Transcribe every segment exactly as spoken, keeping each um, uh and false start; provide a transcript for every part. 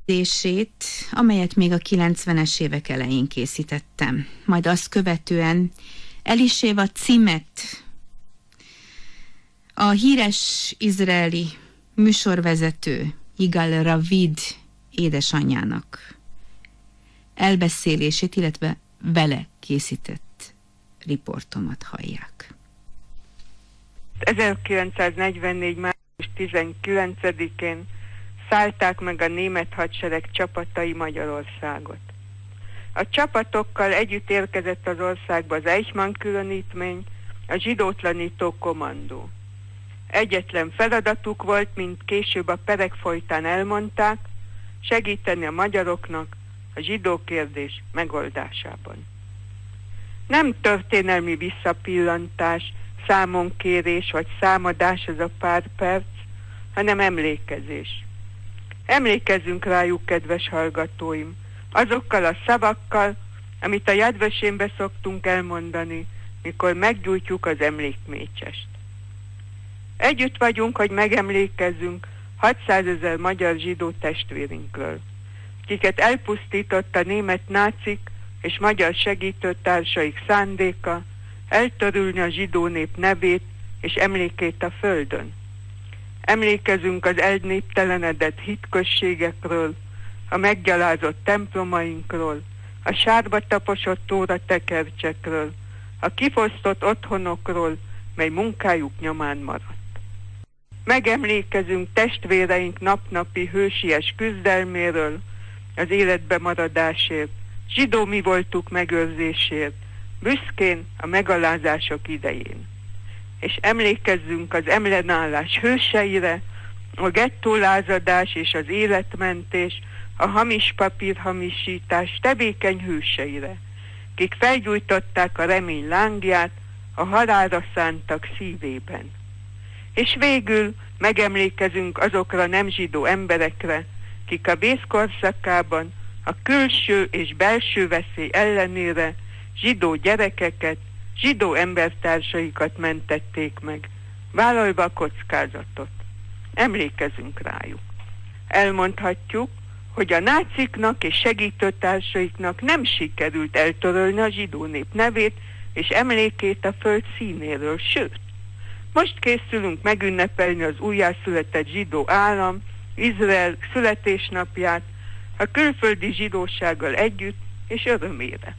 Dését, amelyet még a kilencvenes évek elején készítettem. Majd azt követően Eliséva Cimet, a híres izraeli műsorvezető Yigal Ravid édesanyjának elbeszélését, illetve vele készített riportomat hallják. ezerkilencszáznegyvennégy. május tizenkilencedikén szállták meg a német hadsereg csapatai Magyarországot. A csapatokkal együtt érkezett az országba az Eichmann különítmény, a zsidótlanító kommandó. Egyetlen feladatuk volt, mint később a perek folytán elmondták, segíteni a magyaroknak a zsidó kérdés megoldásában. Nem történelmi visszapillantás, számonkérés vagy számadás az a pár perc, hanem emlékezés. Emlékezzünk rájuk, kedves hallgatóim, azokkal a szavakkal, amit a Yad Vashémbe szoktunk elmondani, mikor meggyújtjuk az emlékmécsest. Együtt vagyunk, hogy megemlékezzünk hatszázezer magyar zsidó testvérünkről, kiket elpusztított a német nácik és magyar segítőtársaik szándéka eltörülni a zsidó nép nevét és emlékét a földön. Emlékezünk az elnéptelenedett hitközségekről, a meggyalázott templomainkról, a sárba taposott tóratekercsekről, a kifosztott otthonokról, mely munkájuk nyomán maradt. Megemlékezünk testvéreink napnapi hősies küzdelméről, az életbe maradásért, zsidó mi voltuk megőrzésért, büszkén a megalázások idején. És emlékezzünk az ellenállás hőseire, a gettólázadás és az életmentés, a hamis papírhamisítás tevékeny hőseire, kik felgyújtották a remény lángját a halálra szántak szívében. És végül megemlékezünk azokra nem zsidó emberekre, kik a vészkorszakában a külső és belső veszély ellenére zsidó gyerekeket, zsidó embertársaikat mentették meg, vállalva a kockázatot. Emlékezünk rájuk. Elmondhatjuk, hogy a náciknak és segítőtársaiknak nem sikerült eltörölni a zsidó nép nevét és emlékét a föld színéről, sőt, most készülünk megünnepelni az újjászületett zsidó állam, Izrael születésnapját a külföldi zsidósággal együtt és örömére.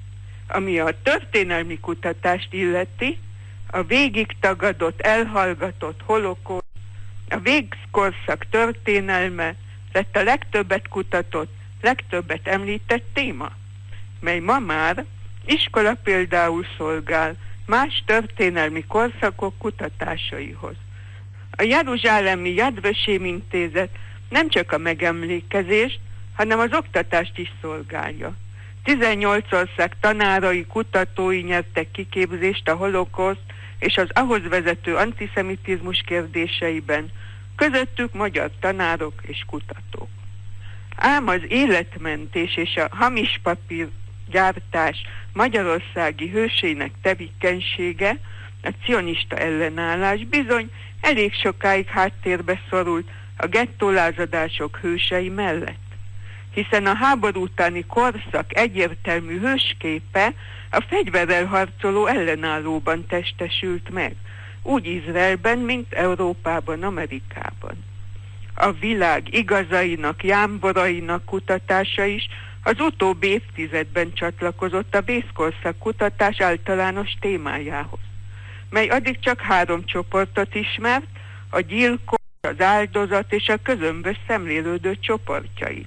Ami a történelmi kutatást illeti, a végig tagadott, elhallgatott holokauszt, a végkorszak történelme lett a legtöbbet kutatott, legtöbbet említett téma, mely ma már iskola például szolgál más történelmi korszakok kutatásaihoz. A jeruzsálemi Yad Vashem intézet nem csak a megemlékezést, hanem az oktatást is szolgálja. tizennyolc ország tanárai, kutatói nyertek kiképzést a holokauszt és az ahhoz vezető antiszemitizmus kérdéseiben, közöttük magyar tanárok és kutatók. Ám az életmentés és a hamis papírgyártás magyarországi hősének tevékenysége, a cionista ellenállás bizony elég sokáig háttérbe szorult a gettólázadások hősei mellett, hiszen a háború utáni korszak egyértelmű hősképe a fegyverrel harcoló ellenállóban testesült meg, úgy Izraelben, mint Európában, Amerikában. A világ igazainak, jámborainak kutatása is az utóbbi évtizedben csatlakozott a vészkorszak kutatás általános témájához, mely addig csak három csoportot ismert, a gyilkos, az áldozat és a közömbös szemlélődő csoportjait.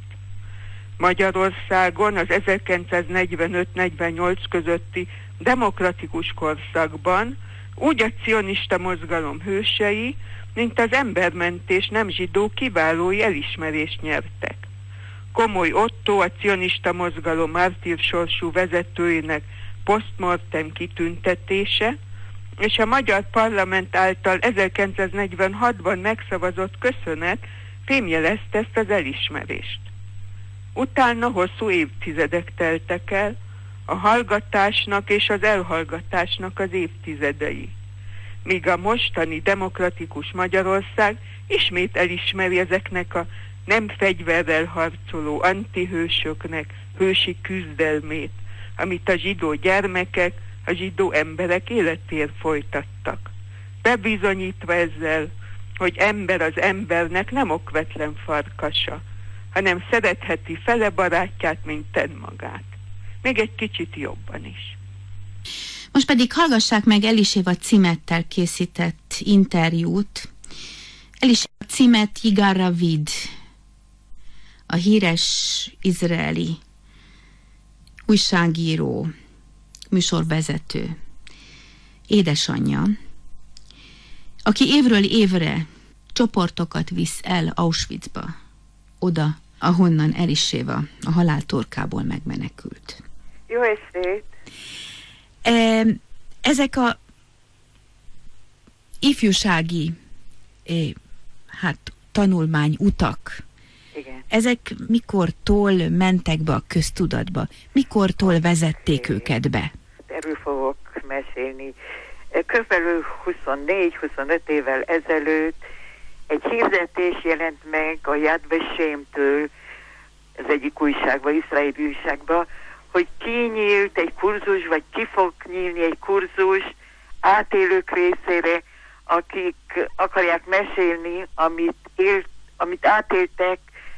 Magyarországon az ezerkilencszáznegyvenöt-negyvennyolc közötti demokratikus korszakban úgy a cionista mozgalom hősei, mint az embermentés nem zsidó kiválói elismerést nyertek. Komoly Ottó, a cionista mozgalom mártírsorsú vezetőjének posztmortem kitüntetése, és a magyar parlament által ezerkilencszáznegyvenhatban megszavazott köszönet fémjelezte ezt az elismerést. Utána hosszú évtizedek teltek el, a hallgatásnak és az elhallgatásnak az évtizedei, míg a mostani demokratikus Magyarország ismét elismeri ezeknek a nem fegyverrel harcoló antihősöknek hősi küzdelmét, amit a zsidó gyermekek, a zsidó emberek életért folytattak. Bebizonyítva ezzel, hogy ember az embernek nem okvetlen farkasa, hanem szeretheti fele barátját, mint önmagát. Még egy kicsit jobban is. Most pedig hallgassák meg Eliséva Cimettel készített interjút. Eliséva Cimet Yigal Ravid, a híres izraeli újságíró, műsorvezető, édesanyja, aki évről évre csoportokat visz el Auschwitzba, oda, ahonnan Eliséva a halál torkából megmenekült. Jó estét! Ezek a ifjúsági hát, tanulmány utak, igen. Ezek mikortól mentek be a köztudatba? Mikortól vezették é, őket be? Erről fogok mesélni. Körülbelül huszonnégy-huszonöt évvel ezelőtt egy hirdetés jelent meg a Yad Vashem-től, az egyik újságban, izraeli újságban, hogy kinyílt egy kurzus, vagy ki fog nyílni egy kurzus átélők részére, akik akarják mesélni, amit, élt, amit átéltek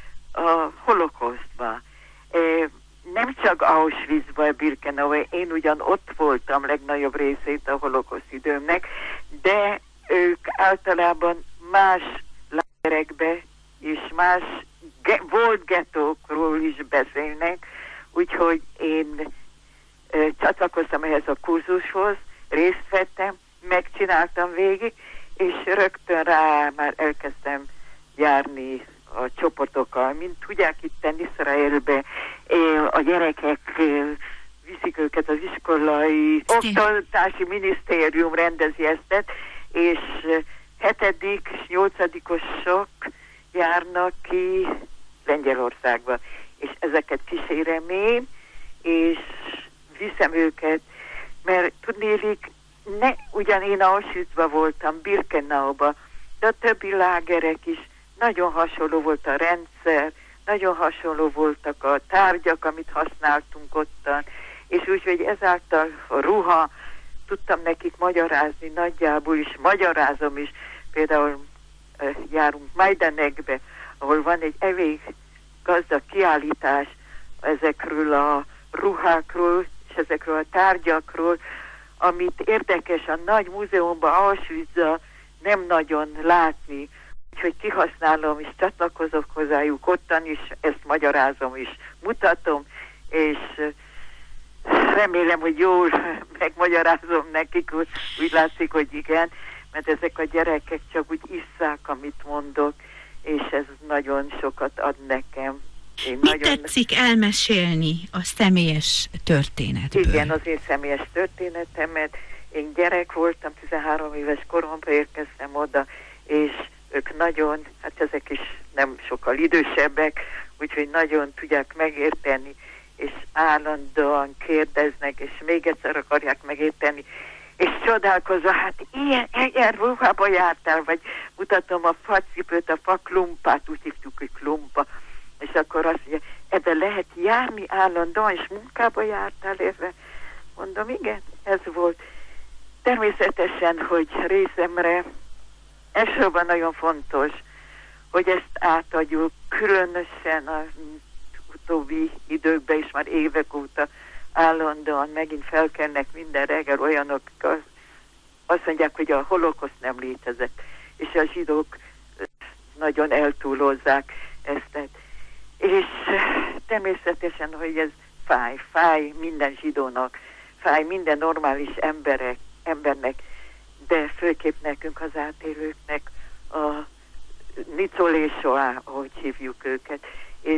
a holokausztba. E, nem csak Auschwitzban, Birkenauban, én ugyan ott voltam legnagyobb részét a holokauszt időmnek, de ők általában más lágerekbe és más ge- volt gettókról is beszélnek, úgyhogy én ö, csatlakoztam ehhez a kurzushoz, részt vettem, megcsináltam végig, és rögtön rá már elkezdtem járni a csoportokkal. Mint tudják, itten Izraelbe a gyerekek viszik őket az iskolai oktatási minisztérium rendezi ezt, és hetedik, nyolcadikosok járnak ki Lengyelországba, és ezeket kísérem én, és viszem őket, mert tudnélik, ne, ugyan én Auschwitzba voltam, Birkenauba, de a többi lágerek is nagyon hasonló volt a rendszer, nagyon hasonló voltak a tárgyak, amit használtunk ottan, és úgyhogy ezáltal a ruha, tudtam nekik magyarázni nagyjából is, magyarázom is, például uh, járunk Majdanekbe, ahol van egy elég gazdag kiállítás ezekről a ruhákról, és ezekről a tárgyakról, amit érdekes a nagy múzeumban, Auschwitzba nem nagyon látni, úgyhogy kihasználom és csatlakozok hozzájuk ottan is, ezt magyarázom is, mutatom, és remélem, hogy jól megmagyarázom nekik, úgy látszik, hogy igen, mert ezek a gyerekek csak úgy isszák, amit mondok, és ez nagyon sokat ad nekem. Én Mi nagyon... tetszik elmesélni a személyes történetből? Igen, az én személyes történetemet. Én gyerek voltam, tizenhárom éves koromban érkeztem oda, és ők nagyon, hát ezek is nem sokkal idősebbek, úgyhogy nagyon tudják megérteni, és állandóan kérdeznek, és még egyszer akarják megérteni, és csodálkozva, hát ilyen, ilyen ruhába jártál, vagy mutatom a facipőt, a faklumpát, úgy hívtuk, hogy klumpa, és akkor azt mondja, ebben lehet járni állandóan, és munkába jártál érve. Mondom, igen, ez volt. Természetesen, hogy részemre elsősorban nagyon fontos, hogy ezt átadjuk, különösen az utóbbi időkben is már évek óta állandóan megint felkelnek minden reggel olyanok, azt mondják, hogy a holokauszt nem létezett, és a zsidók nagyon eltúlozzák ezt. És természetesen, hogy ez fáj, fáj minden zsidónak, fáj minden normális emberek, embernek, de főképp nekünk az átélőknek, a Nicolé Shoah, ahogy hívjuk őket, és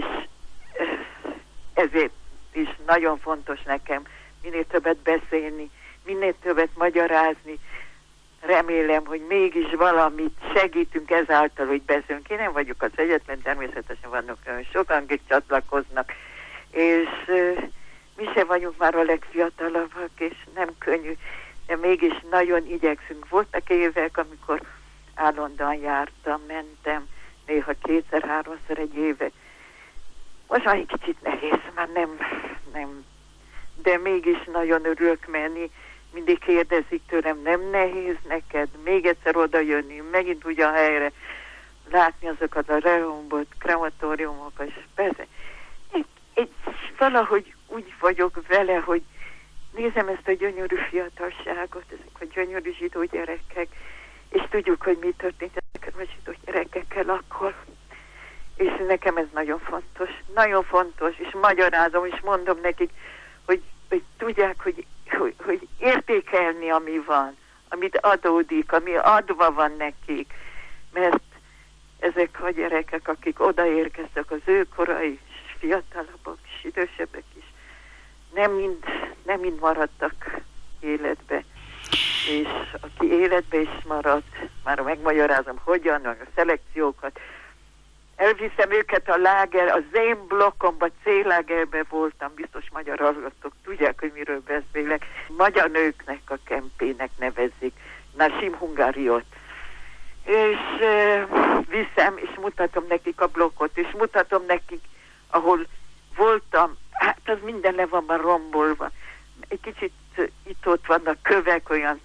ezért is nagyon fontos nekem minél többet beszélni, minél többet magyarázni. Remélem, hogy mégis valamit segítünk ezáltal, hogy beszélünk. Én nem vagyok az egyetlen, természetesen vannak olyan sokan, akik csatlakoznak, és uh, mi sem vagyunk már a legfiatalabbak, és nem könnyű, de mégis nagyon igyekszünk. Voltak évek, amikor állandóan jártam, mentem, néha kétszer-háromszor egy éve. Most már egy kicsit nehéz, már nem, nem, de mégis nagyon örülök menni. Mindig kérdezik tőlem, nem nehéz neked még egyszer oda jönni, megint úgy a helyre, látni azokat a rehombot, krematóriumokat, és persze. Egy, egy, valahogy úgy vagyok vele, hogy nézem ezt a gyönyörű fiatalságot, ezek a gyönyörű zsidó gyerekek, és tudjuk, hogy mi történt ezekkel a zsidó gyerekekkel akkor. És nekem ez nagyon fontos, nagyon fontos, és magyarázom, és mondom nekik, hogy, hogy tudják, hogy, hogy, hogy értékelni, ami van, amit adódik, ami adva van nekik, mert ezek a gyerekek, akik odaérkeztek, az ő korai, fiatalabbak és idősebbek is, nem mind, nem mind maradtak életbe. És aki életbe is maradt, már megmagyarázom, hogyan, a szelekciókat, elviszem őket a láger, az én blokkomban, C-lágerben voltam, biztos magyar hallgatók tudják, hogy miről beszélek. Magyar nőknek a kempének nevezik, Nasim Hungariot. És e, viszem, és mutatom nekik a blokkot, és mutatom nekik, ahol voltam, hát az minden le van már rombolva. Egy kicsit itt-ott vannak kövek, olyan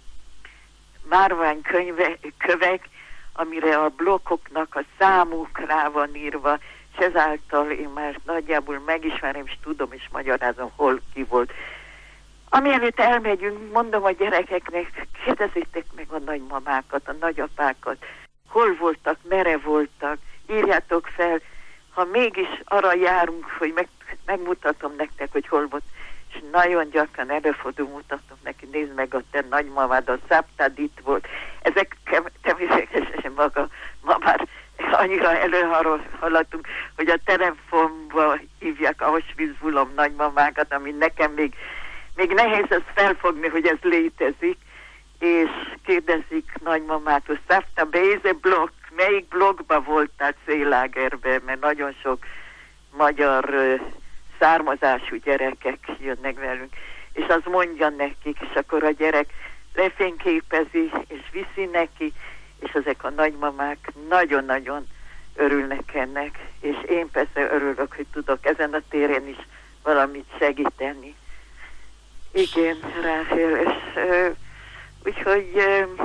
márvány könyve, kövek, amire a blokkoknak a számuk rá van írva, és ezáltal én már nagyjából megismerem, és tudom, és magyarázom, hol ki volt. Ami előtt elmegyünk, mondom a gyerekeknek, kérdezzétek meg a nagymamákat, a nagyapákat, hol voltak, mere voltak, írjátok fel, ha mégis arra járunk, hogy meg, megmutatom nektek, hogy hol volt, és nagyon gyakran előfordul, mutatom neki, nézd meg a te nagymamád, a száptád itt volt. Ezek természetesen maga, ma már annyira előhaladtunk, hogy a telefonba hívják Auschwitz-Bulom nagymamákat, ami nekem még, még nehéz ezt felfogni, hogy ez létezik, és kérdezik nagymamától, Szafta, Béze blokk, melyik blokkban voltál C-lágerben, mert nagyon sok magyar uh, származású gyerekek jönnek velünk, és az mondja nekik, és akkor a gyerek lefényképezi, és viszi neki, és ezek a nagymamák nagyon-nagyon örülnek ennek, és én persze örülök, hogy tudok ezen a téren is valamit segíteni. Igen, Ráhél, és uh, úgyhogy uh,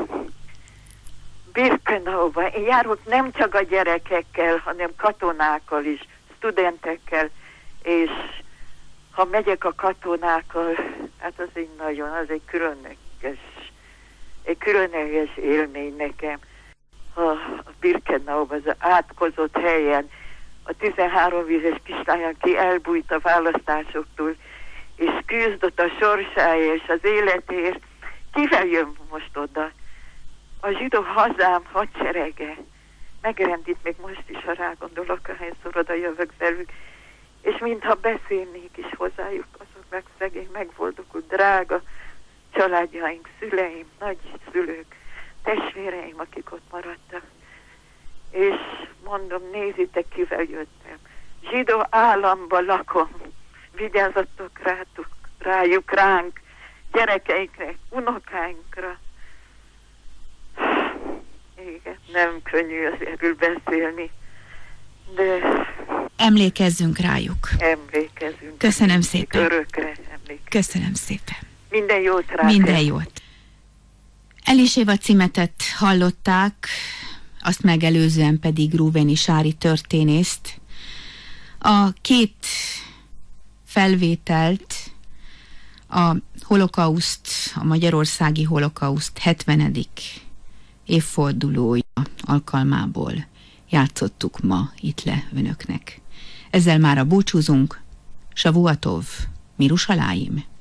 Birkenauban én járok nem csak a gyerekekkel, hanem katonákkal is, studentekkel, és ha megyek a katonákkal, hát az egy nagyon, az egy különleges, egy különleges élmény nekem. A, a Birkenauban, az átkozott helyen, a tizenhárom éves kislány, aki elbújt a választásoktól, és küzdött a sorsáért és az életért, kivel jön most oda? A zsidó hazám hadserege megrendít még most is, ha rágondolok, ahányszor oda jövök velük, és mintha beszélnék is hozzájuk, azoknak szegény, megboldogult, drága családjaink, szüleim, nagyszülők, testvéreim, akik ott maradtak. És mondom, nézzétek, kivel jöttem. Zsidó államban lakom, vigyázzatok rátuk, rájuk, ránk, gyerekeinkre, unokáinkra. Igen, nem könnyű erről beszélni, de... Emlékezzünk rájuk. Emlékezzünk. Köszönöm szépen. Örökre emlékezzünk. Köszönöm szépen. Minden jót rá. Minden jót. Eliséva Cimetet hallották, azt megelőzően pedig Rúveni Sári történészt. A két felvételt a holokauszt, a magyarországi holokauszt hetvenedik évfordulója alkalmából játszottuk ma itt le önöknek. Ezzel mára búcsúzunk. Savuatov, Mirushalayim.